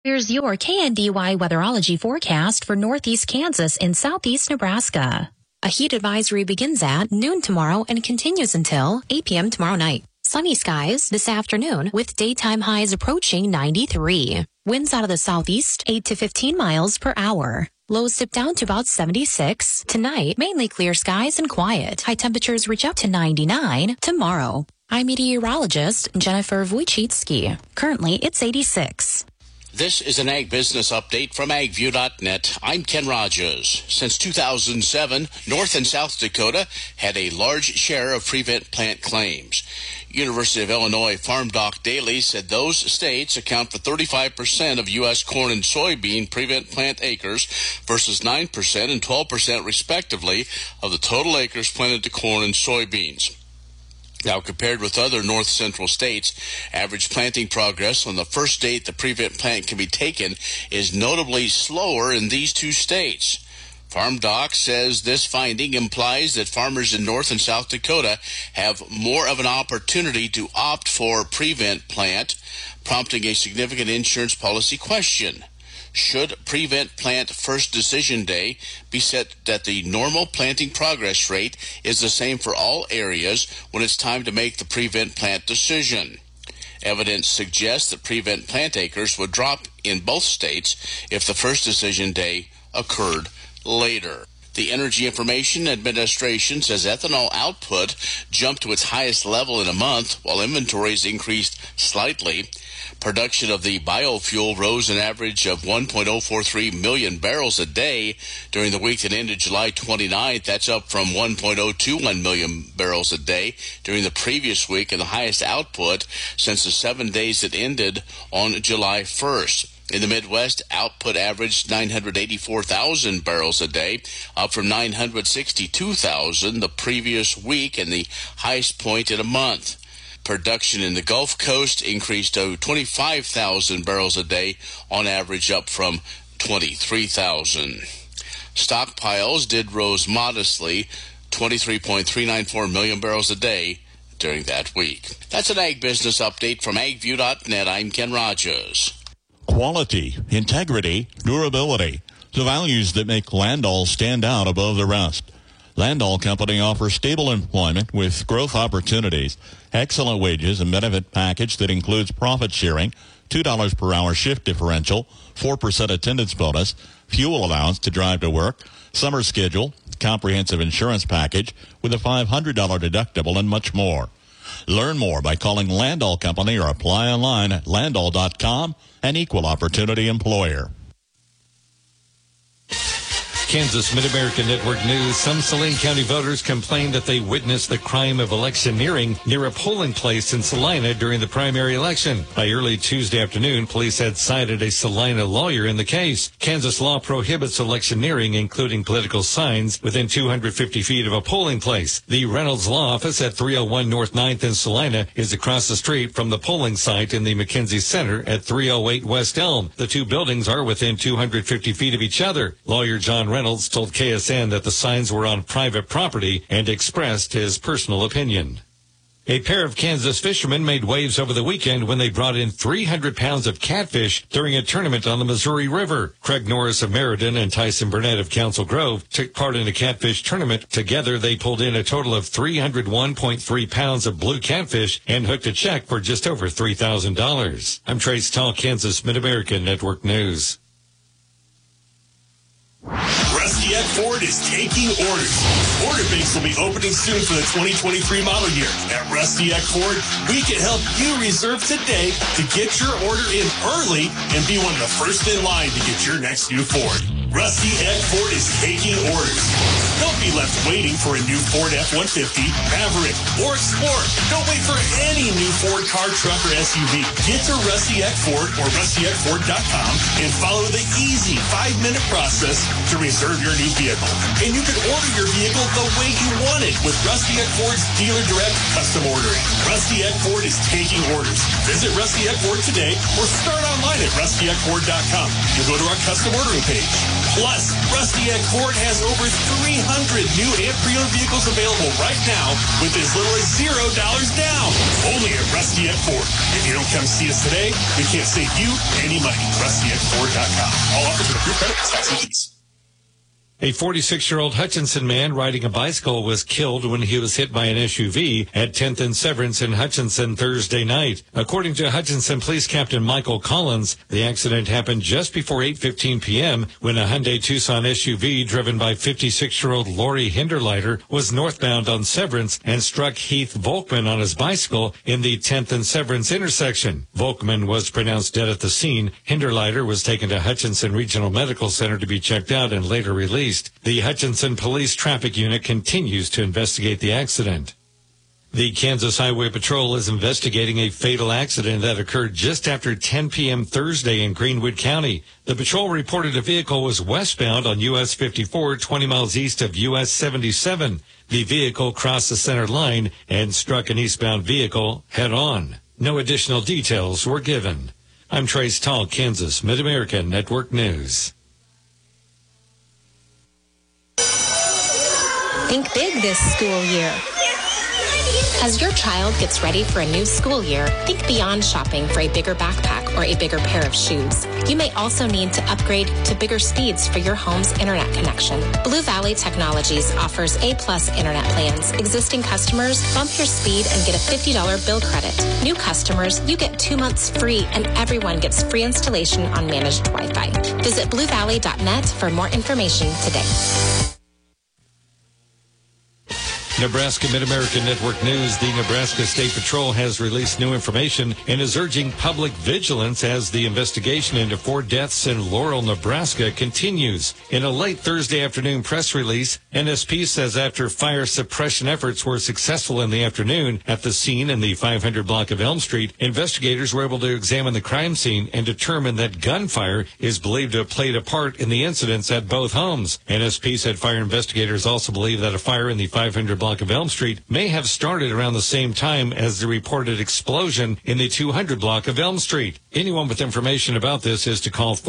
Here's your KNDY weatherology forecast for northeast Kansas and southeast Nebraska. A heat advisory begins at noon tomorrow and continues until 8 p.m. tomorrow night. Sunny skies this afternoon with daytime highs approaching 93. Winds out of the southeast 8 to 15 miles per hour. Lows dip down to about 76. Tonight, mainly clear skies and quiet. High temperatures reach up to 99 tomorrow. I'm meteorologist Jennifer Wojcicki. Currently, it's 86. This is an Ag Business Update from AgView.net. I'm Ken Rogers. Since 2007, North and South Dakota had a large share of prevent plant claims. University of Illinois Farm Doc Daily said those states account for 35% of U.S. corn and soybean prevent plant acres versus 9% and 12% respectively of the total acres planted to corn and soybeans. Now, compared with other north central states, average planting progress on the first date the prevent plant can be taken is notably slower in these two states. Farm Doc says this finding implies that farmers in North and South Dakota have more of an opportunity to opt for prevent plant, prompting a significant insurance policy question. Should prevent plant first decision day be set that the normal planting progress rate is the same for all areas when it's time to make the prevent plant decision? Evidence suggests that prevent plant acres would drop in both states if the first decision day occurred later. The Energy Information Administration says ethanol output jumped to its highest level in a month, while inventories increased slightly. Production of the biofuel rose an average of 1.043 million barrels a day during the week that ended July 29th. That's up from 1.021 million barrels a day during the previous week, and the highest output since the 7 days that ended on July 1st. In the Midwest, output averaged 984,000 barrels a day, up from 962,000 the previous week and the highest point in a month. Production in the Gulf Coast increased to 25,000 barrels a day, on average up from 23,000. Stockpiles did rose modestly, 23.394 million barrels a day during that week. That's an Ag Business Update from AgView.net. I'm Ken Rogers. Quality, integrity, durability, the values that make Landall stand out above the rest. Landall Company offers stable employment with growth opportunities, excellent wages and benefit package that includes profit sharing, $2 per hour shift differential, 4% attendance bonus, fuel allowance to drive to work, summer schedule, comprehensive insurance package with a $500 deductible, and much more. Learn more by calling Landall Company or apply online at landall.com, an equal opportunity employer. Kansas Mid-America Network News. Some Saline County voters complained that they witnessed the crime of electioneering near a polling place in Salina during the primary election. By early Tuesday afternoon, police had cited a Salina lawyer in the case. Kansas law prohibits electioneering, including political signs, within 250 feet of a polling place. The Reynolds Law Office at 301 North 9th in Salina is across the street from the polling site in the McKenzie Center at 308 West Elm. The two buildings are within 250 feet of each other. Lawyer John Reynolds told KSN that the signs were on private property and expressed his personal opinion. A pair of Kansas fishermen made waves over the weekend when they brought in 300 pounds of catfish during a tournament on the Missouri River. Craig Norris of Meriden and Tyson Burnett of Council Grove took part in a catfish tournament. Together, they pulled in a total of 301.3 pounds of blue catfish and hooked a check for just over $3,000. I'm Trace Tall, Kansas Mid-America Network News. Rusty Eck Ford is taking orders. Order banks will be opening soon for the 2023 model year. At Rusty Eck Ford, we can help you reserve today to get your order in early and be one of the first in line to get your next new Ford. Rusty Eck Ford is taking orders. Don't be left waiting for a new Ford F-150, Maverick, or Explorer. Don't wait for any new Ford car, truck, or SUV. Get to Rusty Eck Ford or rustyeckford.com and follow the easy 5-minute process to reserve your new vehicle. And you can order your vehicle the way you want it with Rusty Eck Ford's Dealer Direct Custom Ordering. Rusty Eck Ford is taking orders. Visit Rusty Eck Ford today or start online at rustyeckford.com. You'll go to our custom ordering page. Plus, Rusty Egg Ford has over 300 new and pre-owned vehicles available right now with as little as $0 down. Only at Rusty Egg Ford. If you don't come see us today, we can't save you any money. RustyEggFord.com. All offers with approved credit, tax and fees. A 46-year-old Hutchinson man riding a bicycle was killed when he was hit by an SUV at 10th and Severance in Hutchinson Thursday night. According to Hutchinson Police Captain Michael Collins, the accident happened just before 8:15 p.m. when a Hyundai Tucson SUV driven by 56-year-old Lori Hinderleiter was northbound on Severance and struck Heath Volkman on his bicycle in the 10th and Severance intersection. Volkman was pronounced dead at the scene. Hinderleiter was taken to Hutchinson Regional Medical Center to be checked out and later released. The Hutchinson Police Traffic Unit continues to investigate the accident. The Kansas Highway Patrol is investigating a fatal accident that occurred just after 10 p.m. Thursday in Greenwood County. The patrol reported a vehicle was westbound on US 54, 20 miles east of US 77. The vehicle crossed the center line and struck an eastbound vehicle head-on. No additional details were given. I'm Trace Tall, Kansas Mid-America Network News. Think big this school year. As your child gets ready for a new school year, think beyond shopping for a bigger backpack or a bigger pair of shoes. You may also need to upgrade to bigger speeds for your home's internet connection. Blue Valley Technologies offers A-plus internet plans. Existing customers, bump your speed and get a $50 bill credit. New customers, you get 2 months free and everyone gets free installation on managed Wi-Fi. Visit bluevalley.net for more information today. Nebraska Mid-America Network News. The Nebraska State Patrol has released new information and is urging public vigilance as the investigation into 4 deaths in Laurel, Nebraska continues. In a late Thursday afternoon press release, NSP says after fire suppression efforts were successful in the afternoon at the scene in the 500 block of Elm Street, investigators were able to examine the crime scene and determine that gunfire is believed to have played a part in the incidents at both homes. NSP said fire investigators also believe that a fire in the 500 block of Elm Street may have started around the same time as the reported explosion in the 200 block of Elm Street. Anyone with information about this is to call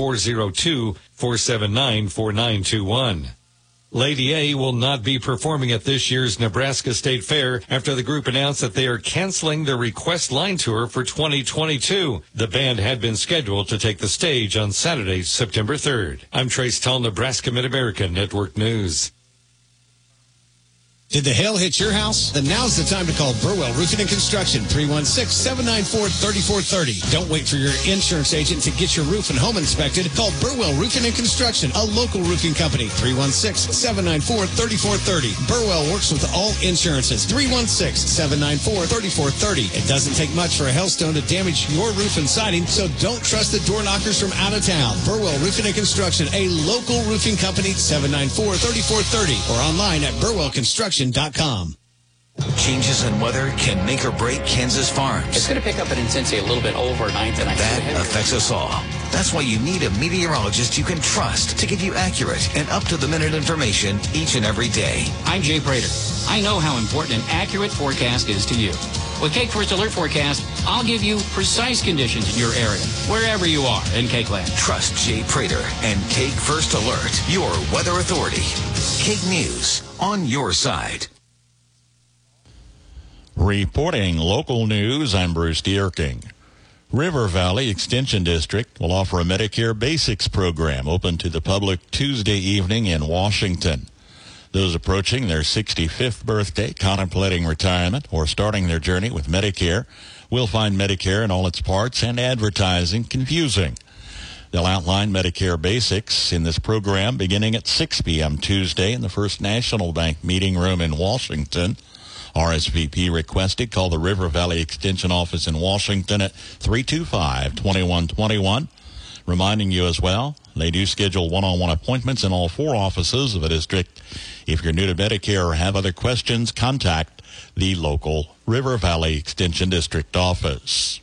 402-479-4921. Lady A will not be performing at this year's Nebraska State Fair after the group announced that they are canceling their Request Line Tour for 2022. The band had been scheduled to take the stage on Saturday, September 3rd. I'm Trace Tall, Nebraska Mid-America Network News. Did the hail hit your house? Then now's the time to call Burwell Roofing and Construction, 316-794-3430. Don't wait for your insurance agent to get your roof and home inspected. Call Burwell Roofing and Construction, a local roofing company, 316-794-3430. Burwell works with all insurances, 316-794-3430. It doesn't take much for a hailstone to damage your roof and siding, so don't trust the door knockers from out of town. Burwell Roofing and Construction, a local roofing company, 794-3430, or online at burwellconstruction.com. Changes in weather can make or break Kansas farms. It's going to pick up in intensity a little bit overnight. And that affects us all. That's why you need a meteorologist you can trust to give you accurate and up-to-the-minute information each and every day. I'm Jay Prater. I know how important an accurate forecast is to you. With Cake First Alert Forecast, I'll give you precise conditions in your area, wherever you are in Cakeland. Trust Jay Prater and Cake First Alert, your weather authority. Cake News, on your side. Reporting local news, I'm Bruce Dierking. River Valley Extension District will offer a Medicare Basics program open to the public Tuesday evening in Washington. Those approaching their 65th birthday, contemplating retirement, or starting their journey with Medicare will find Medicare in all its parts and advertising confusing. They'll outline Medicare Basics in this program beginning at 6 p.m. Tuesday in the First National Bank meeting room in Washington. RSVP requested. Call the River Valley Extension Office in Washington at 325-2121. Reminding you as well, they do schedule one-on-one appointments in all 4 offices of the district. If you're new to Medicare or have other questions, contact the local River Valley Extension District office.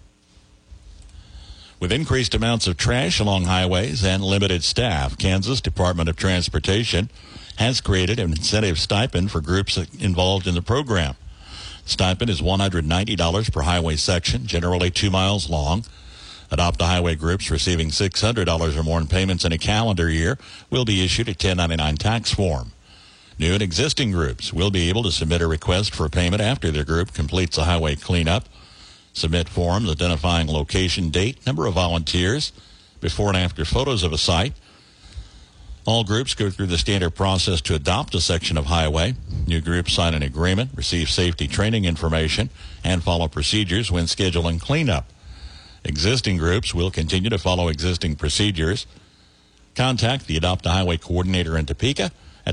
With increased amounts of trash along highways and limited staff, Kansas Department of Transportation has created an incentive stipend for groups involved in the program. The stipend is $190 per highway section, generally 2 miles long. Adopt-A-Highway groups receiving $600 or more in payments in a calendar year will be issued a 1099 tax form. New and existing groups will be able to submit a request for payment after their group completes a highway cleanup. Submit forms identifying location, date, number of volunteers, before and after photos of a site. All groups go through the standard process to adopt a section of highway. New groups sign an agreement, receive safety training information, and follow procedures when scheduling cleanup. Existing groups will continue to follow existing procedures. Contact the Adopt-A-Highway coordinator in Topeka at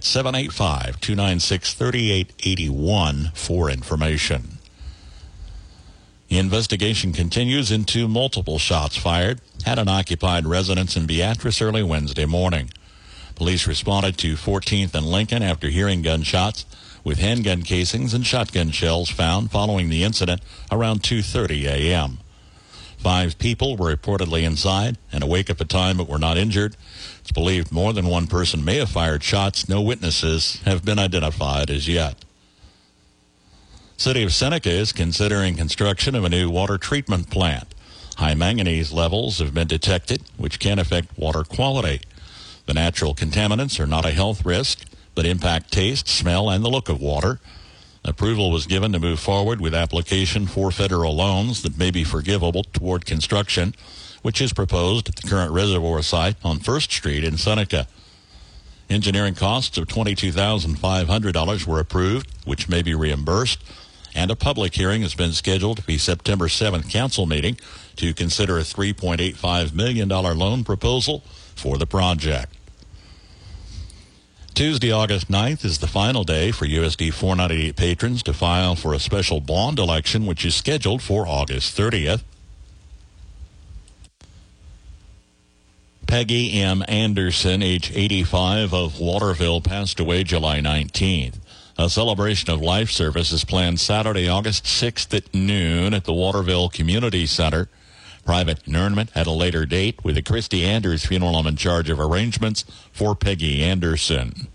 785-296-3881 for information. The investigation continues into multiple shots fired at an occupied residence in Beatrice early Wednesday morning. Police responded to 14th and Lincoln after hearing gunshots with handgun casings and shotgun shells found following the incident around 2:30 a.m. 5 people were reportedly inside and awake at the time but were not injured. It's believed more than one person may have fired shots. No witnesses have been identified as yet. City of Seneca is considering construction of a new water treatment plant. High manganese levels have been detected, which can affect water quality. The natural contaminants are not a health risk, but impact taste, smell, and the look of water. Approval was given to move forward with application for federal loans that may be forgivable toward construction, which is proposed at the current reservoir site on 1st Street in Seneca. Engineering costs of $22,500 were approved, which may be reimbursed, and a public hearing has been scheduled for the September 7th council meeting to consider a $3.85 million loan proposal for the project. Tuesday, August 9th is the final day for USD 498 patrons to file for a special bond election, which is scheduled for August 30th. Peggy M. Anderson, age 85, of Waterville, passed away July 19th. A celebration of life service is planned Saturday, August 6th at noon at the Waterville Community Center. Private interment at a later date with the Christy Anders Funeral Home in charge of arrangements for Peggy Anderson.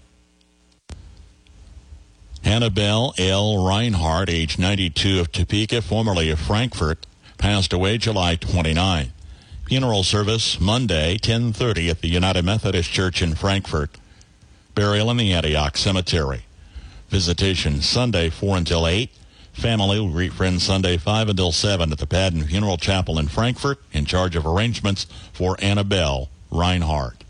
Annabelle L. Reinhardt, age 92, of Topeka, formerly of Frankfort, passed away July 29. Funeral service Monday, 10:30 at the United Methodist Church in Frankfort. Burial in the Antioch Cemetery. Visitation Sunday, 4 until 8. Family will greet friends Sunday, 5 until 7 at the Padden Funeral Chapel in Frankfort, in charge of arrangements for Annabelle Reinhardt.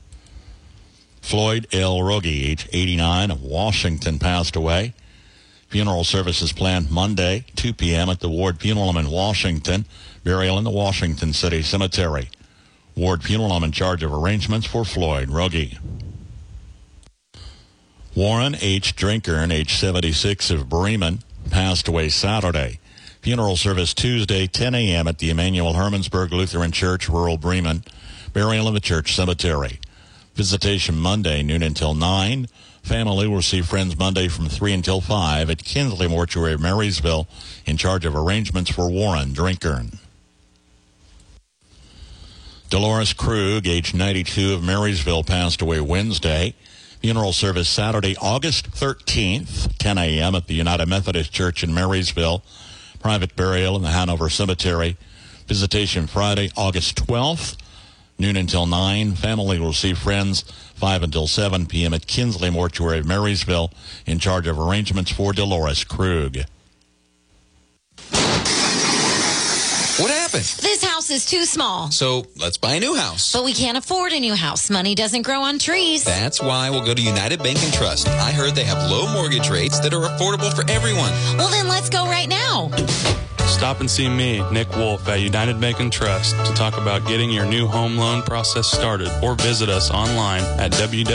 Floyd L. Rogie, age 89, of Washington, passed away. Funeral services planned Monday, 2 p.m. at the Ward Funeral Home in Washington. Burial in the Washington City Cemetery. Ward Funeral Home in charge of arrangements for Floyd Rogie. Warren H. Drinkern, age 76, of Bremen, passed away Saturday. Funeral service Tuesday, 10 a.m. at the Emanuel Hermannsburg Lutheran Church, rural Bremen. Burial in the church cemetery. Visitation Monday, noon until 9. Family will receive friends Monday from 3 until 5 at Kinsley Mortuary of Marysville, in charge of arrangements for Warren Drinkern. Dolores Krug, age 92, of Marysville, passed away Wednesday. Funeral service Saturday, August 13th, 10 a.m. at the United Methodist Church in Marysville. Private burial in the Hanover Cemetery. Visitation Friday, August 12th, noon until 9. Family will receive friends 5 until 7 p.m. at Kinsley Mortuary of Marysville, in charge of arrangements for Dolores Krug. What happened? This house is too small. So let's buy a new house. But we can't afford a new house. Money doesn't grow on trees. That's why we'll go to United Bank and Trust. I heard they have low mortgage rates that are affordable for everyone. Well, then let's go right now. Stop and see me, Nick Wolf, at United Bank and Trust to talk about getting your new home loan process started, or visit us online at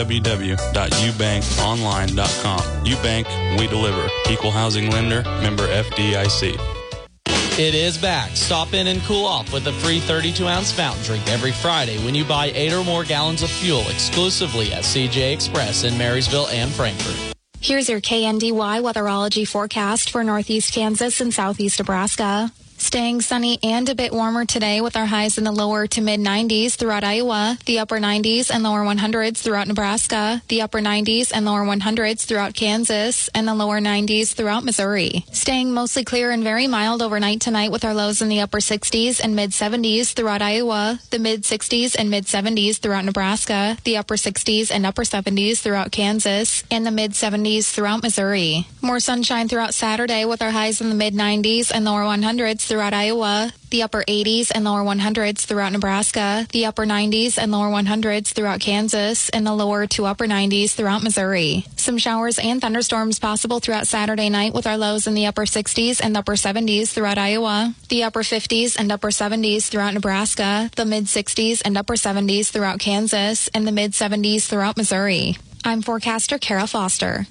www.ubankonline.com. UBank, we deliver. Equal housing lender, member FDIC. It is back. Stop in and cool off with a free 32-ounce fountain drink every Friday when you buy 8 or more gallons of fuel exclusively at CJ Express in Marysville and Frankfort. Here's your KNDY weatherology forecast for northeast Kansas and southeast Nebraska. Staying sunny and a bit warmer today with our highs in the lower to mid-90s throughout Iowa, the upper 90s and lower 100s throughout Nebraska, the upper 90s and lower 100s throughout Kansas, and the lower 90s throughout Missouri. Staying mostly clear and very mild overnight tonight with our lows in the upper 60s and mid-70s throughout Iowa, the mid-60s and mid-70s throughout Nebraska, the upper 60s and upper 70s throughout Kansas, and the mid-70s throughout Missouri. More sunshine throughout Saturday with our highs in the mid-90s and lower 100s throughout Iowa, the upper 80s and lower 100s throughout Nebraska, the upper 90s and lower 100s throughout Kansas, and the lower to upper 90s throughout Missouri. Some showers and thunderstorms possible throughout Saturday night with our lows in the upper 60s and upper 70s throughout Iowa, the upper 50s and upper 70s throughout Nebraska, the mid-60s and upper 70s throughout Kansas, and the mid-70s throughout Missouri. I'm forecaster Kara Foster.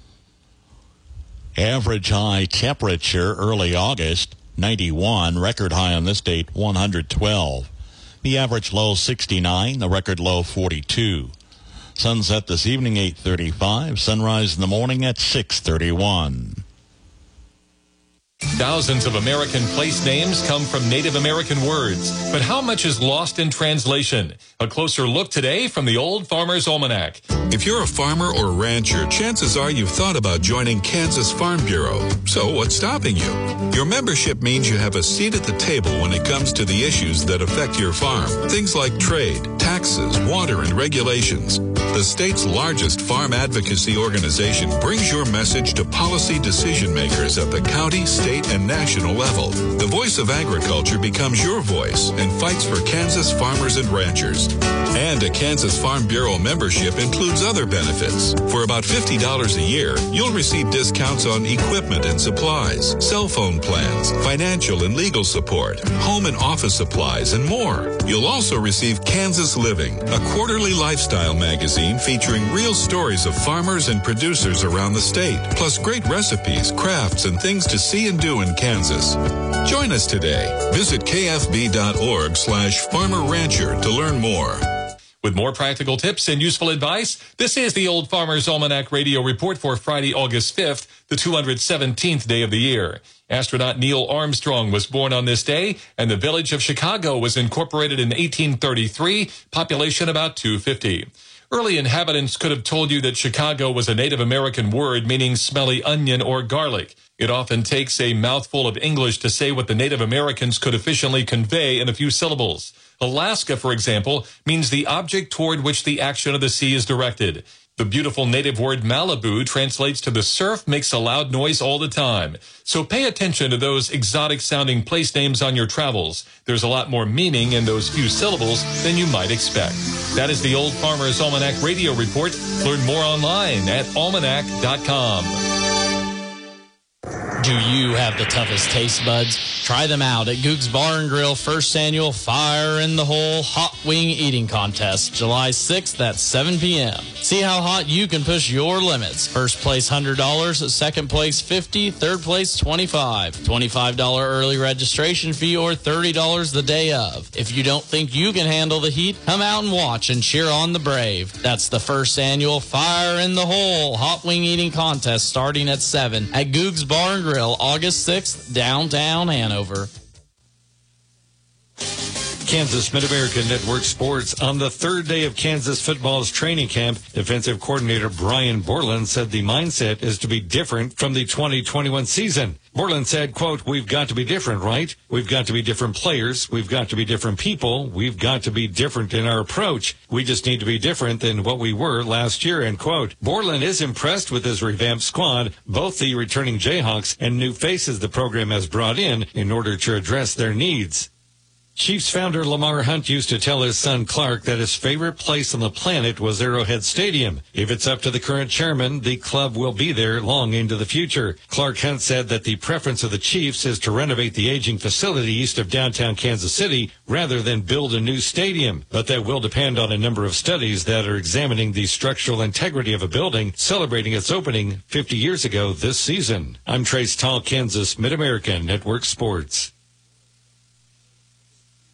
Average high temperature early August, 91. Record high on this date, 112. The average low, 69. The record low, 42. Sunset this evening, 8:35. Sunrise in the morning at 6:31. Thousands of American place names come from Native American words, but how much is lost in translation? A closer look today from the Old Farmer's Almanac. If you're a farmer or rancher, chances are you've thought about joining Kansas Farm Bureau. So what's stopping you? Your membership means you have a seat at the table when it comes to the issues that affect your farm. Things like trade, taxes, water, and regulations. The state's largest farm advocacy organization brings your message to policy decision makers at the county, state, and national level. The voice of agriculture becomes your voice and fights for Kansas farmers and ranchers. And a Kansas Farm Bureau membership includes other benefits. For about $50 a year, you'll receive discounts on equipment and supplies, cell phone plans, financial and legal support, home and office supplies, and more. You'll also receive Kansas Living, a quarterly lifestyle magazine featuring real stories of farmers and producers around the state, plus great recipes, crafts, and things to see and do in Kansas. Join us today. Visit kfb.org/farmer rancher to learn more. With more practical tips and useful advice, this is the Old Farmer's Almanac Radio Report for Friday, August 5th, the 217th day of the year. Astronaut Neil Armstrong was born on this day, and the village of Chicago was incorporated in 1833, population about 250. Early inhabitants could have told you that Chicago was a Native American word meaning smelly onion or garlic. It often takes a mouthful of English to say what the Native Americans could efficiently convey in a few syllables. Alaska, for example, means the object toward which the action of the sea is directed. The beautiful native word Malibu translates to the surf makes a loud noise all the time. So pay attention to those exotic-sounding place names on your travels. There's a lot more meaning in those few syllables than you might expect. That is the Old Farmer's Almanac Radio Report. Learn more online at almanac.com. Do you have the toughest taste buds? Try them out at Goog's Bar and Grill first annual Fire in the Hole Hot Wing Eating Contest, July 6th at 7 p.m. See how hot you can push your limits. First place $100, second place $50, third place $25. $25 early registration fee or $30 the day of. If you don't think you can handle the heat, come out and watch and cheer on the brave. That's the first annual Fire in the Hole Hot Wing Eating Contest starting at 7 at Goog's Bar and Grill, August 6th, downtown Hanover. Kansas Mid-American Network Sports. On the third day of Kansas football's training camp, defensive coordinator Brian Borland said the mindset is to be different from the 2021 season. Borland said, quote, "We've got to be different, right? We've got to be different players. We've got to be different people. We've got to be different in our approach. We just need to be different than what we were last year," end quote. Borland is impressed with his revamped squad, both the returning Jayhawks and new faces the program has brought in order to address their needs. Chiefs founder Lamar Hunt used to tell his son Clark that his favorite place on the planet was Arrowhead Stadium. If it's up to the current chairman, the club will be there long into the future. Clark Hunt said that the preference of the Chiefs is to renovate the aging facility east of downtown Kansas City rather than build a new stadium. But that will depend on a number of studies that are examining the structural integrity of a building celebrating its opening 50 years ago this season. I'm Trace Tall, Kansas Mid-American Network Sports.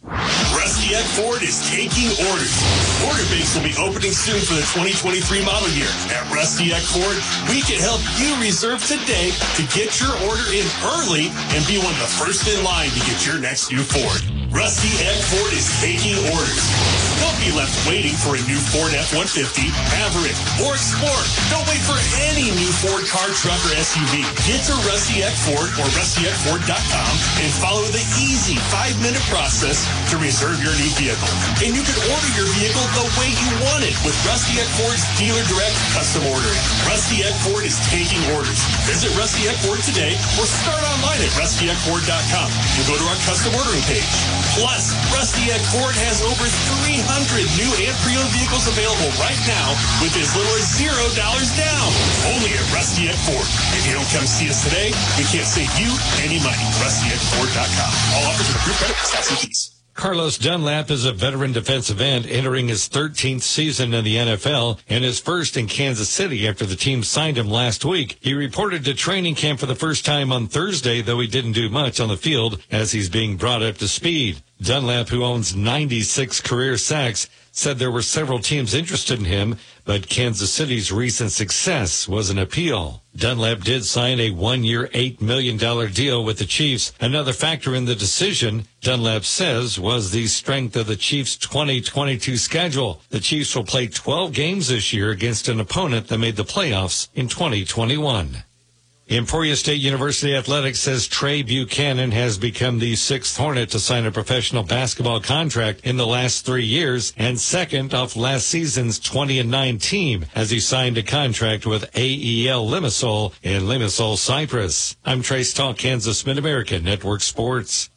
Rusty Eck Ford is taking orders. Order banks will be opening soon for the 2023 model year. At Rusty Eck Ford, we can help you reserve today to get your order in early and be one of the first in line to get your next new Ford. Rusty Eck Ford is taking orders. Don't be left waiting for a new Ford F-150, Maverick, or Explorer. Don't wait for any new Ford car, truck, or SUV. Get to Rusty Eck Ford or rustyeckford.com and follow the easy 5-minute process to reserve your new vehicle. And you can order your vehicle the way you want it with Rusty Eck Ford's Dealer Direct Custom Ordering. Rusty Eck Ford is taking orders. Visit Rusty Eck Ford today or start online at rustyeckford.com and go to our custom ordering page. Plus, Rusty Eck Ford has over 300 new and pre-owned vehicles available right now with as little as $0 down. Only at Rusty Eck Ford. If you don't come see us today, we can't save you any money. rustyeckford.com. All offers with approved credit, tax and fees. Carlos Dunlap is a veteran defensive end entering his 13th season in the NFL and his first in Kansas City after the team signed him last week. He reported to training camp for the first time on Thursday, though he didn't do much on the field as he's being brought up to speed. Dunlap, who owns 96 career sacks, said there were several teams interested in him, but Kansas City's recent success was an appeal. Dunlap did sign a 1-year, $8 million deal with the Chiefs. Another factor in the decision, Dunlap says, was the strength of the Chiefs' 2022 schedule. The Chiefs will play 12 games this year against an opponent that made the playoffs in 2021. Emporia State University Athletics says Trey Buchanan has become the 6th Hornet to sign a professional basketball contract in the last 3 years and second off last season's 20-9 team as he signed a contract with AEL Limassol in Limassol, Cyprus. I'm Trey Stahl, Kansas Mid-America Network Sports.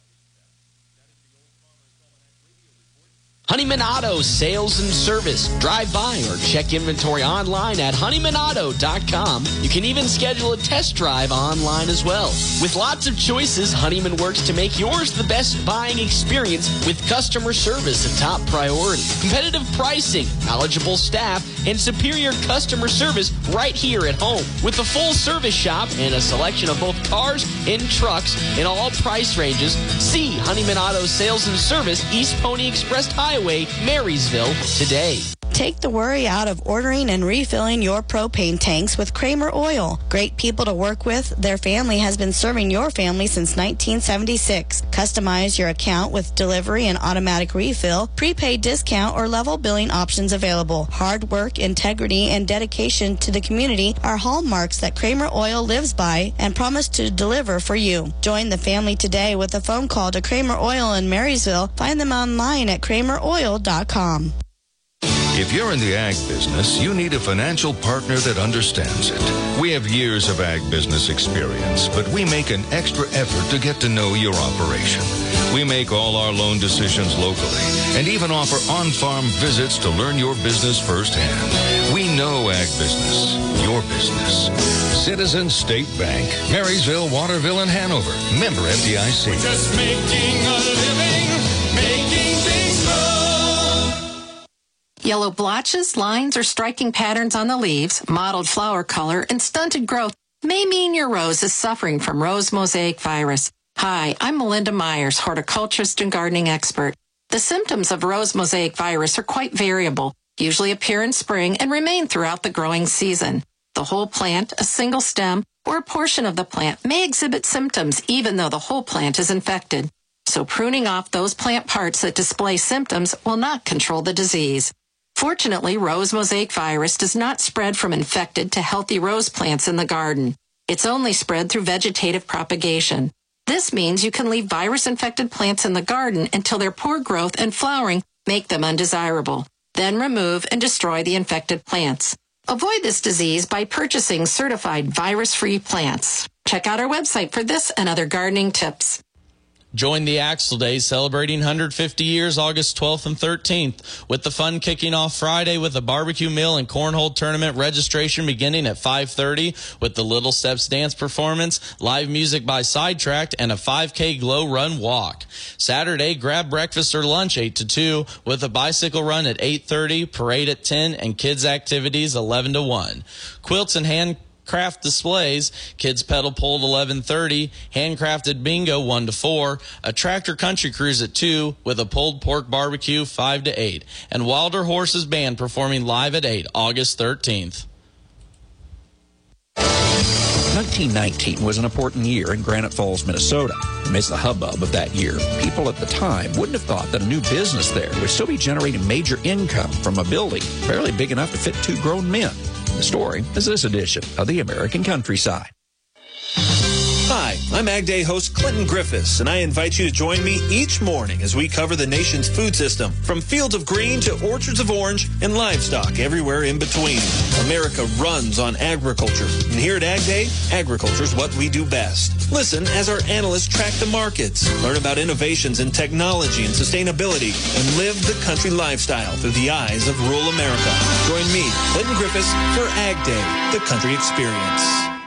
Honeyman Auto Sales and Service. Drive by or check inventory online at honeymanauto.com. You can even schedule a test drive online as well. With lots of choices, Honeyman works to make yours the best buying experience with customer service a top priority. Competitive pricing, knowledgeable staff, and superior customer service right here at home. With a full service shop and a selection of both cars and trucks in all price ranges, see Honeyman Auto Sales and Service, East Pony Express Highway, Marysville, today. Take the worry out of ordering and refilling your propane tanks with Kramer Oil. Great people to work with. Their family has been serving your family since 1976. Customize your account with delivery and automatic refill, prepaid discount, or level billing options available. Hard work, integrity, and dedication to the community are hallmarks that Kramer Oil lives by and promise to deliver for you. Join the family today with a phone call to Kramer Oil in Marysville. Find them online at krameroil.com. If you're in the ag business, you need a financial partner that understands it. We have years of ag business experience, but we make an extra effort to get to know your operation. We make all our loan decisions locally and even offer on-farm visits to learn your business firsthand. We know ag business, your business. Citizens State Bank, Marysville, Waterville, and Hanover. Member FDIC. We're just making a living, making things grow. Yellow blotches, lines, or striking patterns on the leaves, mottled flower color, and stunted growth may mean your rose is suffering from rose mosaic virus. Hi, I'm Melinda Myers, horticulturist and gardening expert. The symptoms of rose mosaic virus are quite variable, usually appear in spring and remain throughout the growing season. The whole plant, a single stem, or a portion of the plant may exhibit symptoms even though the whole plant is infected. So pruning off those plant parts that display symptoms will not control the disease. Fortunately, rose mosaic virus does not spread from infected to healthy rose plants in the garden. It's only spread through vegetative propagation. This means you can leave virus-infected plants in the garden until their poor growth and flowering make them undesirable. Then remove and destroy the infected plants. Avoid this disease by purchasing certified virus-free plants. Check out our website for this and other gardening tips. Join the Axle Days celebrating 150 years August 12th and 13th with the fun kicking off Friday with a barbecue meal and cornhole tournament registration beginning at 5:30 with the Little Steps dance performance, live music by Sidetracked, and a 5K glow run walk. Saturday, grab breakfast or lunch 8 to 2 with a bicycle run at 8:30, parade at 10, and kids activities 11 to 1. Quilts and hand craft displays, kids pedal pull at 11:30, handcrafted bingo 1 to 4, a tractor country cruise at 2 with a pulled pork barbecue 5 to 8, and Wilder Horses Band performing live at 8, August 13th. 1919 was an important year in Granite Falls, Minnesota. Amidst the hubbub of that year, people at the time wouldn't have thought that a new business there would still be generating major income from a building barely big enough to fit 2 grown men. The story is this edition of the American Countryside. Hi, I'm Ag Day host Clinton Griffiths, and I invite you to join me each morning as we cover the nation's food system, from fields of green to orchards of orange and livestock everywhere in between. America runs on agriculture, and here at Ag Day, agriculture is what we do best. Listen as our analysts track the markets, learn about innovations in technology and sustainability, and live the country lifestyle through the eyes of rural America. Join me, Clinton Griffiths, for Ag Day, the country experience.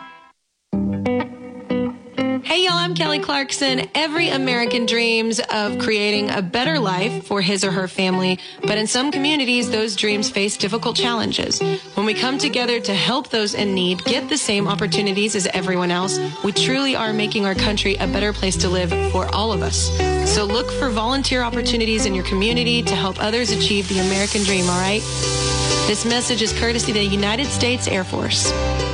Hey y'all, I'm Kelly Clarkson. Every American dreams of creating a better life for his or her family, but in some communities, those dreams face difficult challenges. When we come together to help those in need get the same opportunities as everyone else, we truly are making our country a better place to live for all of us. So look for volunteer opportunities in your community to help others achieve the American dream, all right? This message is courtesy of the United States Air Force.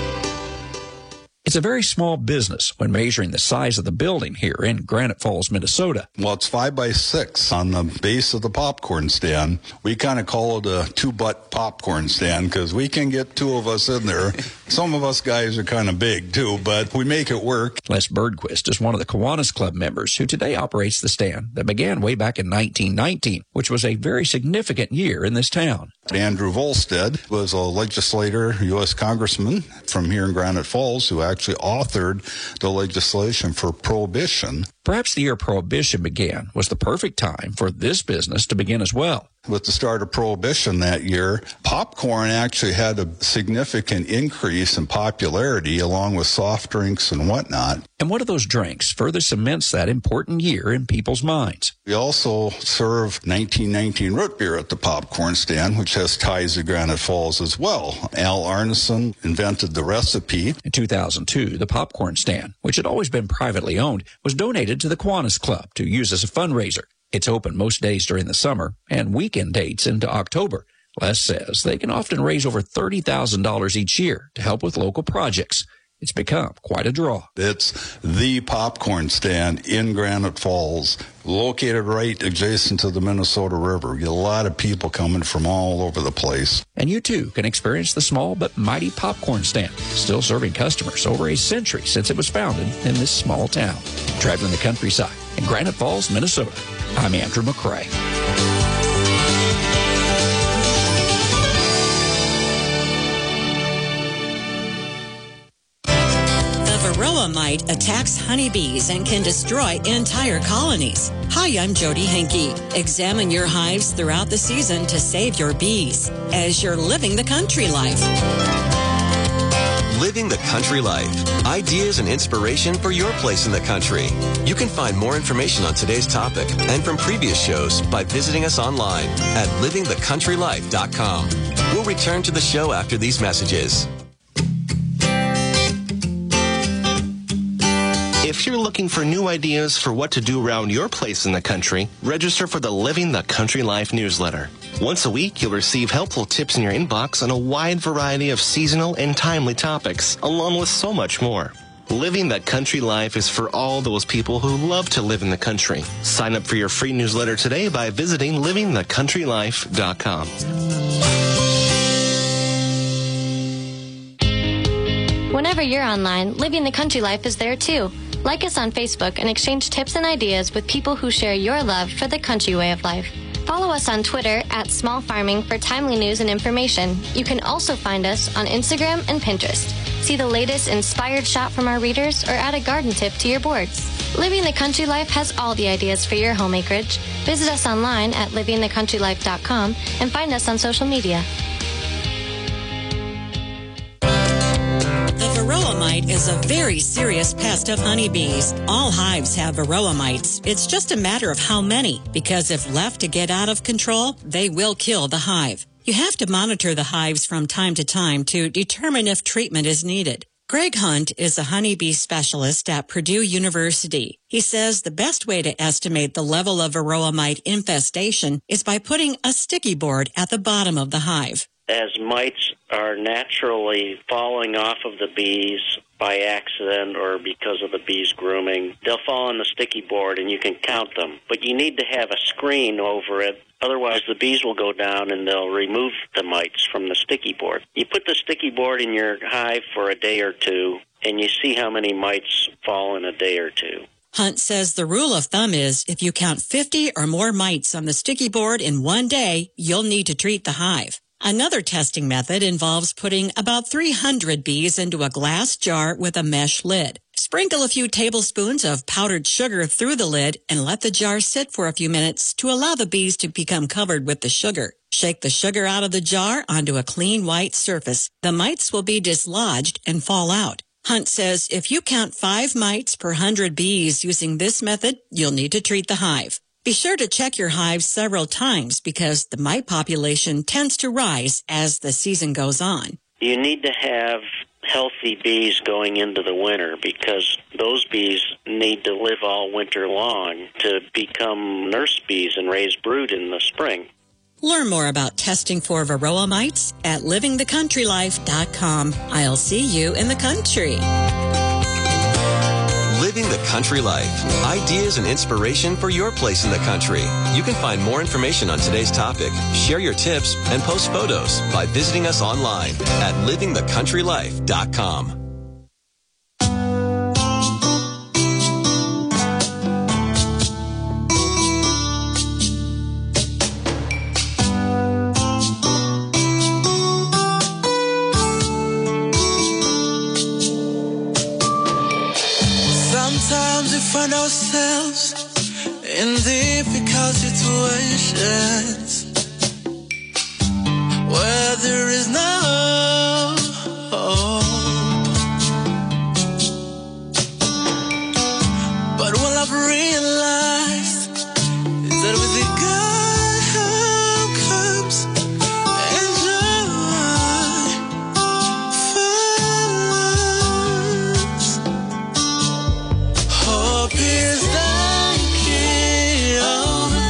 It's a very small business when measuring the size of the building here in Granite Falls, Minnesota. Well, it's 5 by 6 on the base of the popcorn stand. We kind of call it a 2-butt popcorn stand because we can get 2 of us in there. Some of us guys are kind of big too, but we make it work. Les Birdquist is one of the Kiwanis Club members who today operates the stand that began way back in 1919, which was a very significant year in this town. Andrew Volstead was a legislator, U.S. congressman from here in Granite Falls who actually authored the legislation for prohibition. Perhaps the year Prohibition began was the perfect time for this business to begin as well. With the start of Prohibition that year, popcorn actually had a significant increase in popularity along with soft drinks and whatnot. And one of those drinks further cements that important year in people's minds. We also serve 1919 root beer at the popcorn stand, which has ties to Granite Falls as well. Al Arneson invented the recipe. In 2002, the popcorn stand, which had always been privately owned, was donated to the Kiwanis Club to use as a fundraiser. It's open most days during the summer and weekend dates into October. Les says they can often raise over $30,000 each year to help with local projects. It's become quite a draw. It's the popcorn stand in Granite Falls, located right adjacent to the Minnesota River. You get a lot of people coming from all over the place. And you too can experience the small but mighty popcorn stand, still serving customers over a century since it was founded in this small town. Traveling the countryside in Granite Falls, Minnesota, I'm Andrew McCrae. Varroa mite attacks honeybees and can destroy entire colonies. Hi, I'm Jody Henke. Examine your hives throughout the season to save your bees as you're living the country life. Living the Country Life. Ideas and inspiration for your place in the country. You can find more information on today's topic and from previous shows by visiting us online at livingthecountrylife.com. We'll return to the show after these messages. If you're looking for new ideas for what to do around your place in the country, register for the Living the Country Life newsletter. Once a week, you'll receive helpful tips in your inbox on a wide variety of seasonal and timely topics, along with so much more. Living the Country Life is for all those people who love to live in the country. Sign up for your free newsletter today by visiting livingthecountrylife.com. Whenever you're online, Living the Country Life is there too. Like us on Facebook and exchange tips and ideas with people who share your love for the country way of life. Follow us on Twitter at Small Farming for timely news and information. You can also find us on Instagram and Pinterest. See the latest inspired shot from our readers or add a garden tip to your boards. Living the Country Life has all the ideas for your home acreage. Visit us online at livingthecountrylife.com and find us on social media. Varroa mite is a very serious pest of honeybees. All hives have varroa mites. It's just a matter of how many, because if left to get out of control, they will kill the hive. You have to monitor the hives from time to time to determine if treatment is needed. Greg Hunt is a honeybee specialist at Purdue University. He says the best way to estimate the level of varroa mite infestation is by putting a sticky board at the bottom of the hive. As mites are naturally falling off of the bees by accident or because of the bees grooming, they'll fall on the sticky board and you can count them. But you need to have a screen over it. Otherwise, the bees will go down and they'll remove the mites from the sticky board. You put the sticky board in your hive for a day or two, and you see how many mites fall in a day or two. Hunt says the rule of thumb is if you count 50 or more mites on the sticky board in one day, you'll need to treat the hive. Another testing method involves putting about 300 bees into a glass jar with a mesh lid. Sprinkle a few tablespoons of powdered sugar through the lid and let the jar sit for a few minutes to allow the bees to become covered with the sugar. Shake the sugar out of the jar onto a clean white surface. The mites will be dislodged and fall out. Hunt says if you count 5 mites per 100 bees using this method, you'll need to treat the hive. Be sure to check your hive several times because the mite population tends to rise as the season goes on. You need to have healthy bees going into the winter because those bees need to live all winter long to become nurse bees and raise brood in the spring. Learn more about testing for varroa mites at livingthecountrylife.com. I'll see you in the country. Living the Country Life. Ideas and inspiration for your place in the country. You can find more information on today's topic, share your tips, and post photos by visiting us online at livingthecountrylife.com. Sometimes we find ourselves in difficult situations where there is no hope. But what I've realized is that with the God who comes and joy follows. Hope is the key of the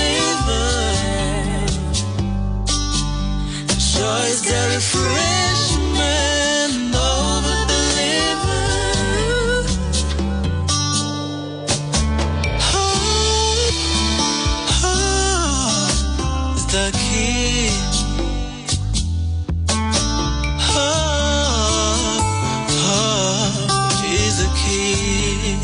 believer. Joy is the refreshment of the believer. Hope is the key. Hope is the key.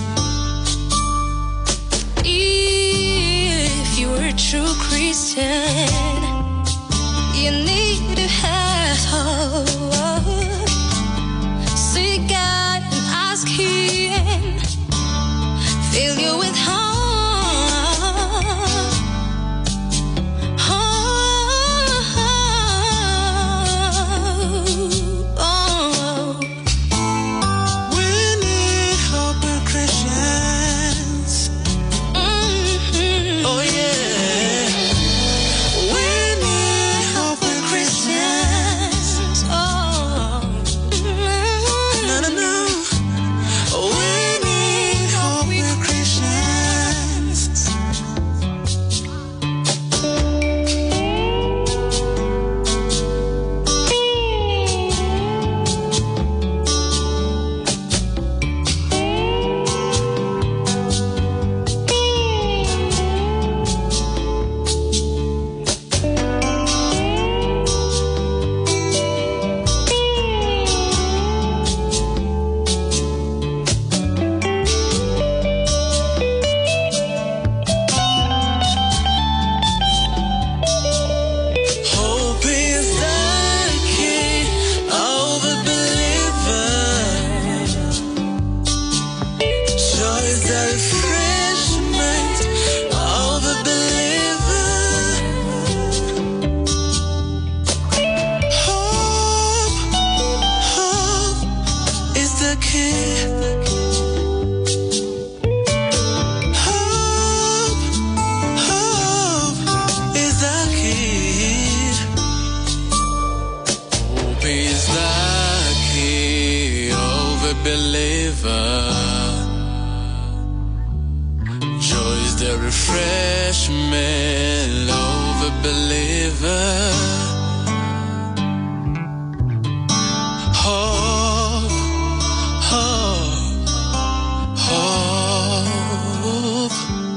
If you were a true Christian, you need to have hope. refreshment over believer. Hope, hope, hope,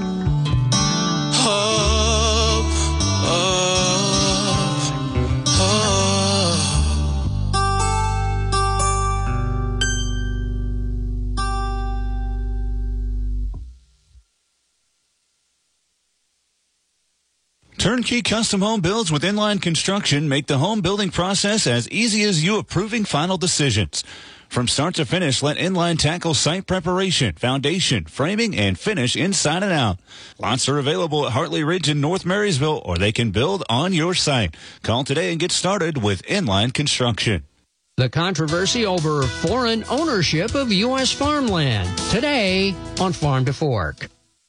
hope, hope, hope. Turnkey custom home builds with Inline Construction make the home building process as easy as you approving final decisions. From start to finish, let Inline tackle site preparation, foundation, framing, and finish inside and out. Lots are available at Hartley Ridge in North Marysville, or they can build on your site. Call today and get started with Inline Construction. The controversy over foreign ownership of U.S. farmland. Today on Farm to Fork.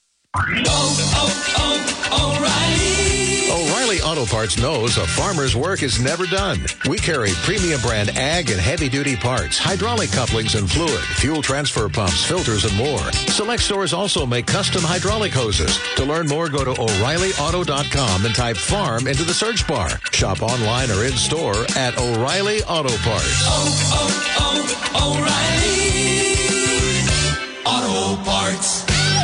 O'Reilly Auto Parts knows a farmer's work is never done. We carry premium brand ag and heavy-duty parts, hydraulic couplings and fluid, fuel transfer pumps, filters, and more. Select stores also make custom hydraulic hoses. To learn more, go to O'ReillyAuto.com and type farm into the search bar. Shop online or in-store at O'Reilly Auto Parts. O'Reilly Auto Parts.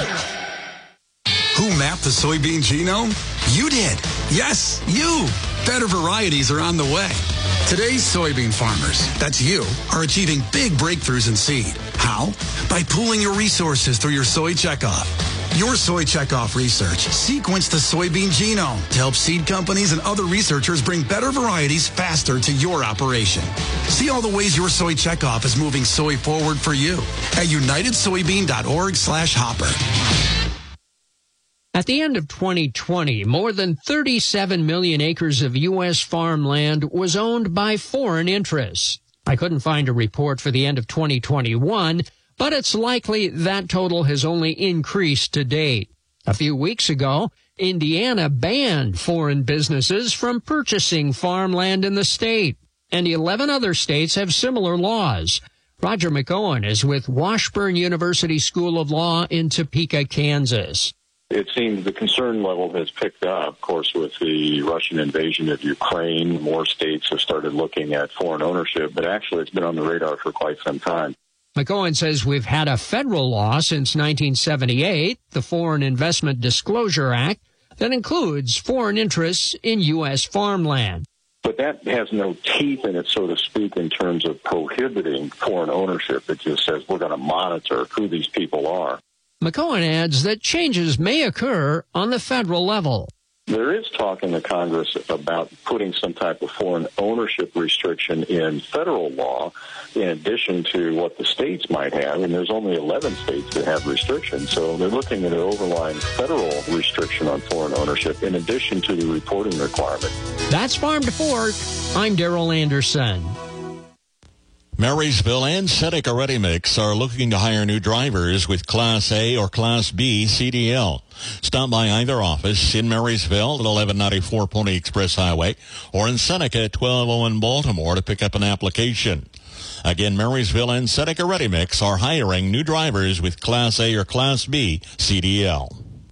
Who mapped the soybean genome? You did. Yes, you. Better varieties are on the way. Today's soybean farmers, that's you, are achieving big breakthroughs in seed. How? By pooling your resources through your Soy Checkoff. Your Soy Checkoff research sequenced the soybean genome to help seed companies and other researchers bring better varieties faster to your operation. See all the ways your Soy Checkoff is moving soy forward for you at unitedsoybean.org/hopper. At the end of 2020, more than 37 million acres of U.S. farmland was owned by foreign interests. I couldn't find a report for the end of 2021, but it's likely that total has only increased to date. A few weeks ago, Indiana banned foreign businesses from purchasing farmland in the state, and 11 other states have similar laws. Roger McOwen is with Washburn University School of Law in Topeka, Kansas. It seems the concern level has picked up, of course, with the Russian invasion of Ukraine. More states have started looking at foreign ownership, but actually it's been on the radar for quite some time. McOwen says we've had a federal law since 1978, the Foreign Investment Disclosure Act, that includes foreign interests in U.S. farmland. But that has no teeth in it, so to speak, in terms of prohibiting foreign ownership. It just says we're going to monitor who these people are. McOwen adds that changes may occur on the federal level. There is talk in the Congress about putting some type of foreign ownership restriction in federal law in addition to what the states might have, and there's only 11 states that have restrictions, so they're looking at an overlying federal restriction on foreign ownership in addition to the reporting requirement. That's Farm to Fork. I'm Darrell Anderson. Marysville and Seneca Ready Mix are looking to hire new drivers with Class A or Class B CDL. Stop by either office in Marysville at 1194 Pony Express Highway or in Seneca at 1201 Baltimore to pick up an application. Again, Marysville and Seneca Ready Mix are hiring new drivers with Class A or Class B CDL.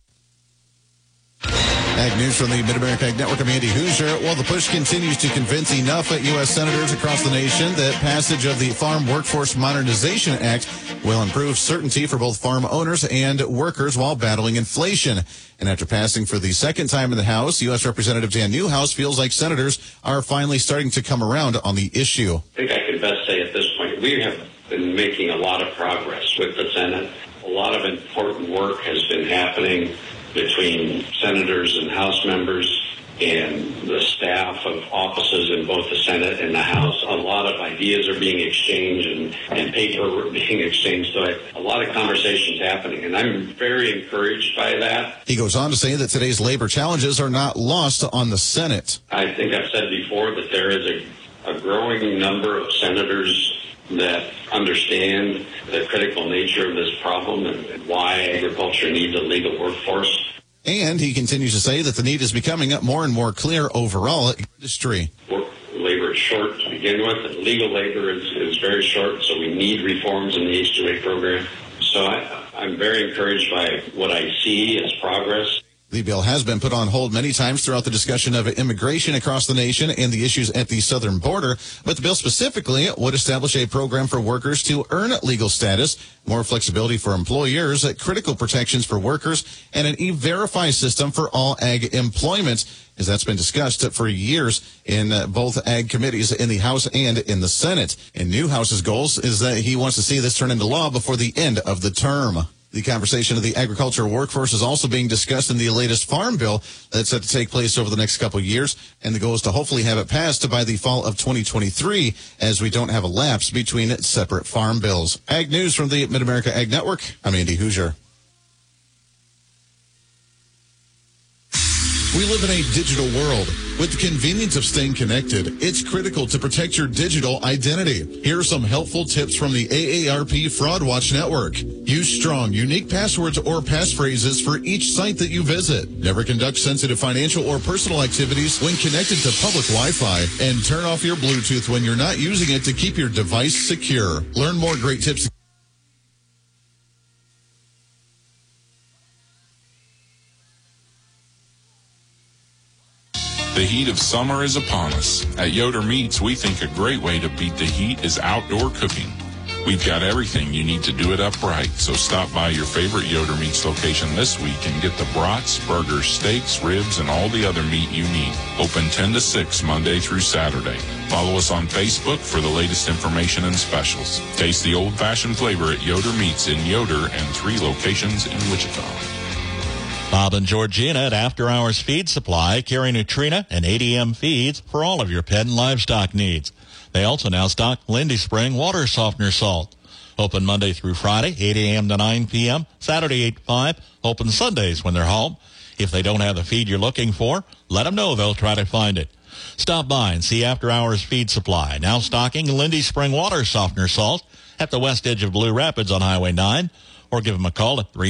Ag News from the Mid-America Ag Network. I'm Andy Hoosier. Well, the push continues to convince enough U.S. senators across the nation that passage of the Farm Workforce Modernization Act will improve certainty for both farm owners and workers while battling inflation. And after passing for the second time in the House, U.S. Representative Dan Newhouse feels like senators are finally starting to come around on the issue. I think I can best say at this point, we have been making a lot of progress with the Senate. A lot of important work has been happening between senators and House members and the staff of offices in both the Senate and the House. A lot of ideas are being exchanged and paper being exchanged. So a lot of conversations happening, and I'm very encouraged by that. He goes on to say that today's labor challenges are not lost on the Senate. I think I've said before that there is a growing number of senators that understand the critical nature of this problem and why agriculture needs a legal workforce. And he continues to say that the need is becoming more and more clear overall in the industry. Labor is short to begin with, and legal labor is very short, so we need reforms in the H-2A program. So I'm very encouraged by what I see as progress. The bill has been put on hold many times throughout the discussion of immigration across the nation and the issues at the southern border, but the bill specifically would establish a program for workers to earn legal status, more flexibility for employers, critical protections for workers, and an E-Verify system for all ag employment, as that's been discussed for years in both ag committees in the House and in the Senate. And Newhouse's goals is that he wants to see this turn into law before the end of the term. The conversation of the agricultural workforce is also being discussed in the latest farm bill that's set to take place over the next couple of years, and the goal is to hopefully have it passed by the fall of 2023, as we don't have a lapse between separate farm bills. Ag News from the Mid-America Ag Network. I'm Andy Hoosier. We live in a digital world. With the convenience of staying connected, it's critical to protect your digital identity. Here are some helpful tips from the AARP Fraud Watch Network. Use strong, unique passwords or passphrases for each site that you visit. Never conduct sensitive financial or personal activities when connected to public Wi-Fi. And turn off your Bluetooth when you're not using it to keep your device secure. Learn more great tips. The heat of summer is upon us. At Yoder Meats, we think a great way to beat the heat is outdoor cooking. We've got everything you need to do it up right, so stop by your favorite Yoder Meats location this week and get the brats, burgers, steaks, ribs, and all the other meat you need. Open 10 to 6 Monday through Saturday. Follow us on Facebook for the latest information and specials. Taste the old-fashioned flavor at Yoder Meats in Yoder and 3 locations in Wichita. Bob and Georgina at After Hours Feed Supply carry Nutrina and ADM feeds for all of your pet and livestock needs. They also now stock Lindy Spring water softener salt. Open Monday through Friday, 8 a.m. to 9 p.m., Saturday 8 to 5, open Sundays when they're home. If they don't have the feed you're looking for, let them know. They'll try to find it. Stop by and see After Hours Feed Supply, now stocking Lindy Spring water softener salt at the west edge of Blue Rapids on Highway 9. Or give them a call at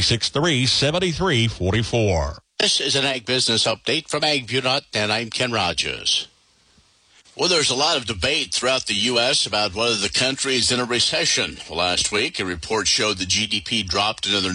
363-7344. This is an Ag Business Update from AgView.net, and I'm Ken Rogers. Well, there's a lot of debate throughout the U.S. about whether the country is in a recession. Last week, a report showed the GDP dropped another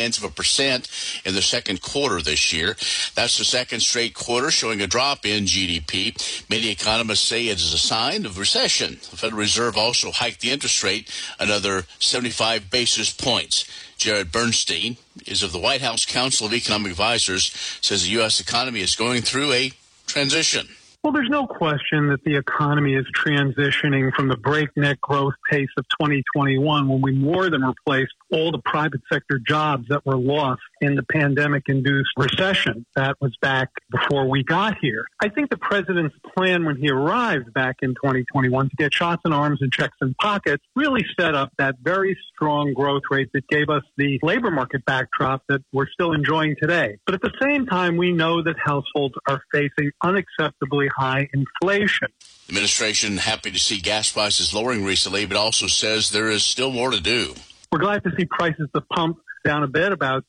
0.9% in the second quarter this year. That's the second straight quarter showing a drop in GDP. Many economists say it is a sign of recession. The Federal Reserve also hiked the interest rate another 75 basis points. Jared Bernstein is of the White House Council of Economic Advisors, says the U.S. economy is going through a transition. Well, there's no question that the economy is transitioning from the breakneck growth pace of 2021, when we more than replaced all the private sector jobs that were lost in the pandemic-induced recession that was back before we got here. I think the president's plan when he arrived back in 2021 to get shots in arms and checks in pockets really set up that very strong growth rate that gave us the labor market backdrop that we're still enjoying today. But at the same time, we know that households are facing unacceptably high inflation. The administration happy to see gas prices lowering recently, but also says there is still more to do. We're glad to see prices at the pump down a bit, about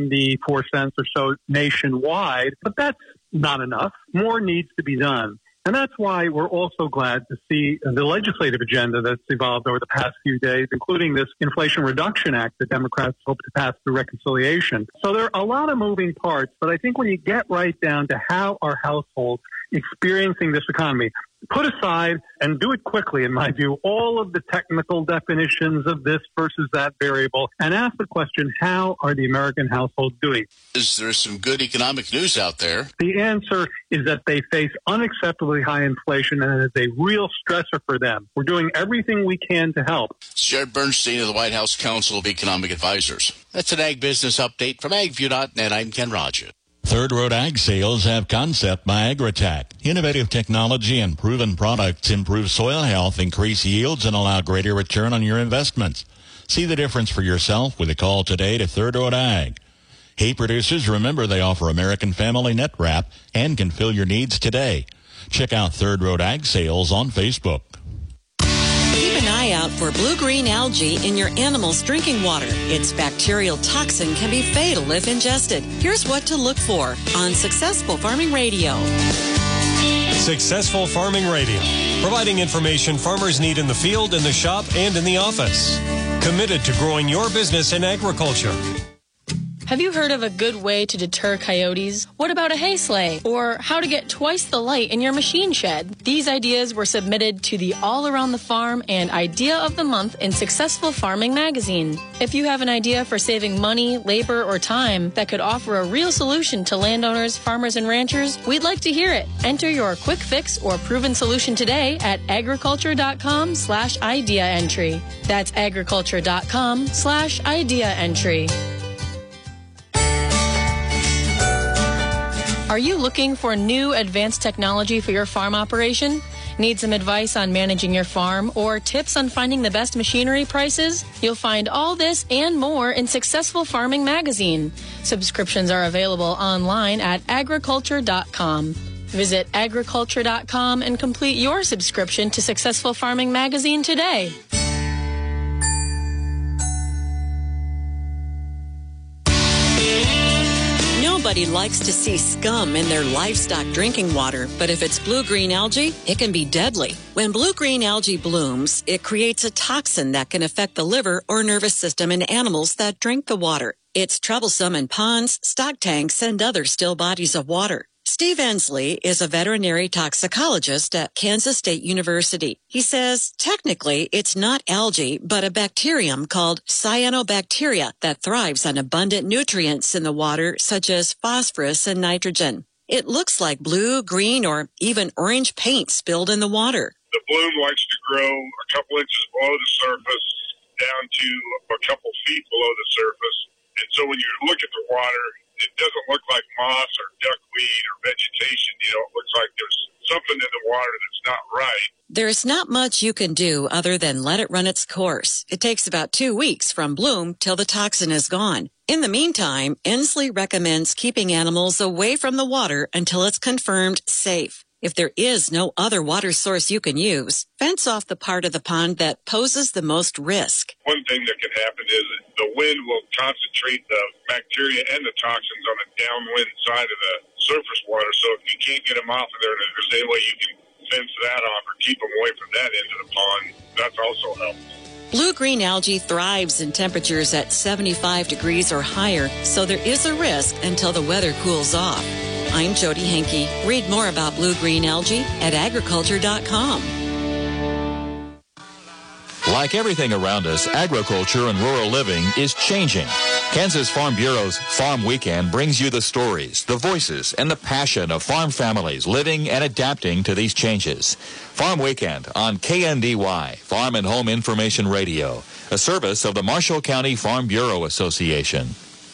74 cents or so nationwide, but that's not enough. More needs to be done. And that's why we're also glad to see the legislative agenda that's evolved over the past few days, including this Inflation Reduction Act that Democrats hope to pass through reconciliation. So there are a lot of moving parts, but I think when you get right down to how our households experiencing this economy, put aside and do it quickly, in my view, all of the technical definitions of this versus that variable, and ask the question, how are the American households doing? Is there some good economic news out there? The answer is that they face unacceptably high inflation, and it is a real stressor for them. We're doing everything we can to help. Jared Bernstein of the White House Council of Economic Advisors. That's an Ag Business Update from AgView.net. I'm Ken Rogers. Third Road Ag Sales have Concept by Agritech. Innovative technology and proven products improve soil health, increase yields, and allow greater return on your investments. See the difference for yourself with a call today to Third Road Ag. Hay producers, remember they offer American Family Net Wrap and can fill your needs today. Check out Third Road Ag Sales on Facebook. Keep an eye out for blue-green algae in your animal's drinking water. Its bacterial toxin can be fatal if ingested. Here's what to look for on Successful Farming Radio. Successful Farming Radio, providing information farmers need in the field, in the shop, and in the office. Committed to growing your business in agriculture. Have you heard of a good way to deter coyotes? What about a hay sleigh? Or how to get twice the light in your machine shed? These ideas were submitted to the All Around the Farm and Idea of the Month in Successful Farming magazine. If you have an idea for saving money, labor, or time that could offer a real solution to landowners, farmers, and ranchers, we'd like to hear it. Enter your quick fix or proven solution today at agriculture.com/idea entry. That's agriculture.com/idea entry. Are you looking for new advanced technology for your farm operation? Need some advice on managing your farm or tips on finding the best machinery prices? You'll find all this and more in Successful Farming magazine. Subscriptions are available online at agriculture.com. Visit agriculture.com and complete your subscription to Successful Farming magazine today. Nobody likes to see scum in their livestock drinking water, but if it's blue-green algae, it can be deadly. When blue-green algae blooms, it creates a toxin that can affect the liver or nervous system in animals that drink the water. It's troublesome in ponds, stock tanks, and other still bodies of water. Steve Ensley is a veterinary toxicologist at Kansas State University. He says, technically, it's not algae, but a bacterium called cyanobacteria that thrives on abundant nutrients in the water, such as phosphorus and nitrogen. It looks like blue, green, or even orange paint spilled in the water. The bloom likes to grow a couple inches below the surface down to a couple feet below the surface. And so when you look at the water, it doesn't look like moss or duckweed or vegetation. You know, it looks like there's something in the water that's not right. There's not much you can do other than let it run its course. It takes about 2 weeks from bloom till the toxin is gone. In the meantime, Ensley recommends keeping animals away from the water until it's confirmed safe. If there is no other water source you can use, fence off the part of the pond that poses the most risk. One thing that can happen is that the wind will concentrate the bacteria and the toxins on the downwind side of the surface water. So if you can't get them off of there, there's any way you can fence that off or keep them away from that end of the pond. That's also helpful. Blue-green algae thrives in temperatures at 75 degrees or higher, so there is a risk until the weather cools off. I'm Jody Henke. Read more about blue-green algae at agriculture.com. Like everything around us, agriculture and rural living is changing. Kansas Farm Bureau's Farm Weekend brings you the stories, the voices, and the passion of farm families living and adapting to these changes. Farm Weekend on KNDY, Farm and Home Information Radio, a service of the Marshall County Farm Bureau Association.